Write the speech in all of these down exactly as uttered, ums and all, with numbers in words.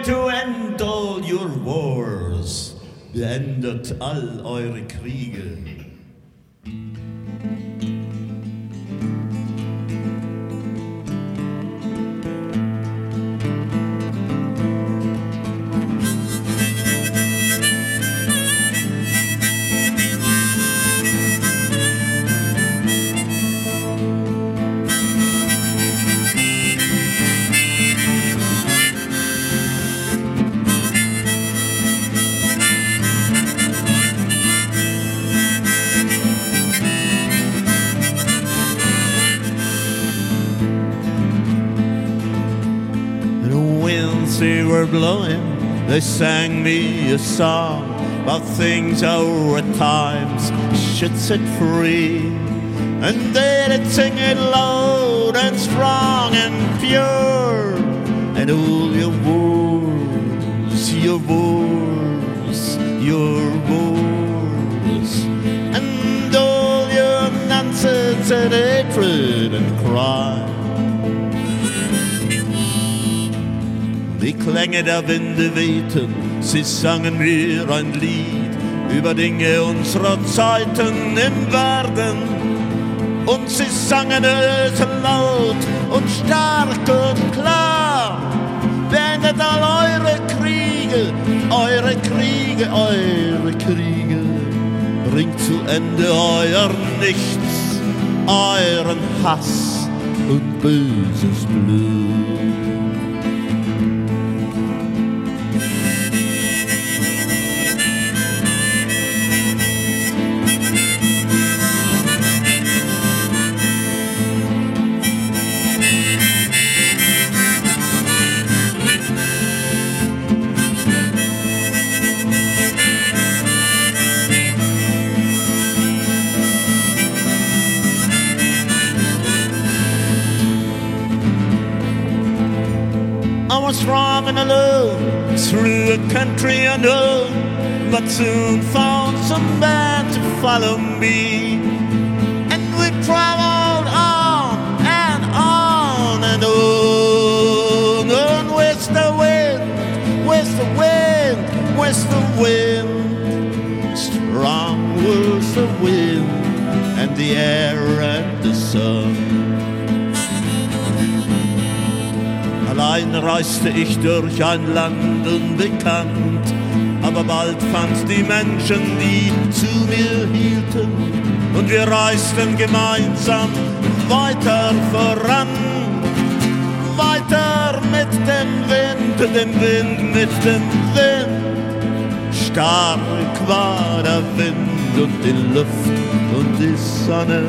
going to end all your wars. Beendet all eure Kriege. They were blowing, they sang me a song about things our times should set free. And they did sing it loud and strong and pure. And all your wars, your wars, your wars, and all your nonsense and hatred and crime. Die Klänge der Winde wehten, sie sangen mir ein Lied über Dinge unserer Zeiten im Werden. Und sie sangen es laut und stark und klar. Beendet all eure Kriege, eure Kriege, eure Kriege. Bringt zu Ende euer Nichts, euren Hass und böses Blut. Strong and alone through a country unknown, but soon found some man to follow me. And we traveled on and on and on, and where's the wind, where's the wind, where's the wind? Strong was the wind and the air and the sun. Allein reiste ich durch ein Land unbekannt, aber bald fand die Menschen, die zu mir hielten, und wir reisten gemeinsam weiter voran, weiter mit dem Wind, dem Wind, mit dem Wind. Stark war der Wind und die Luft und die Sonne.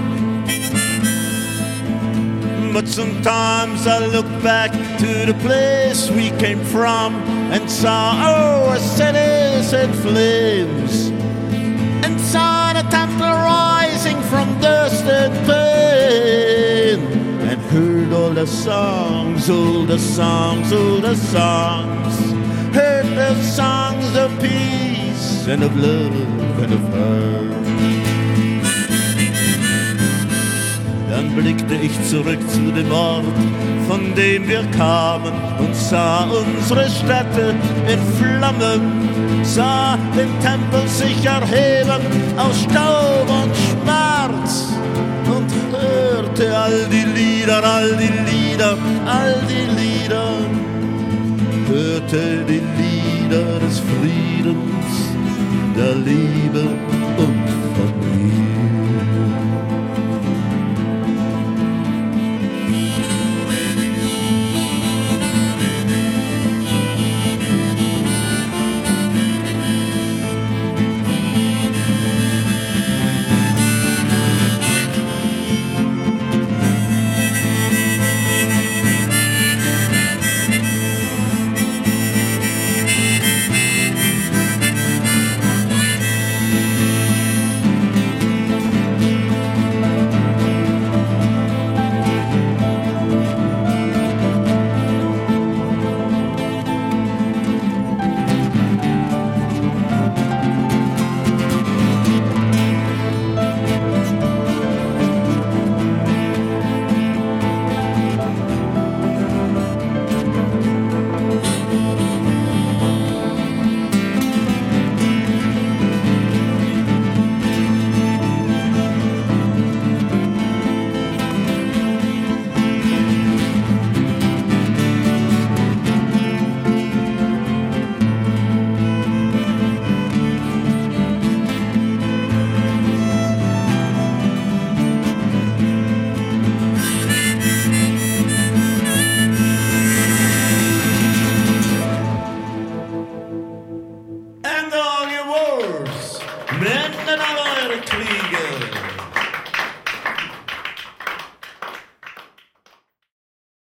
But sometimes I look back to the place we came from and saw our cities in flames, and saw the temple rising from dust and pain, and heard all the songs, all the songs, all the songs, heard the songs of peace and of love and of her. Dann blickte ich zurück zu dem Ort, von dem wir kamen, und sah unsere Städte in Flammen, sah den Tempel sich erheben aus Staub und Schmerz, und hörte all die Lieder, all die Lieder, all die Lieder, hörte die Lieder des Friedens, der Liebe.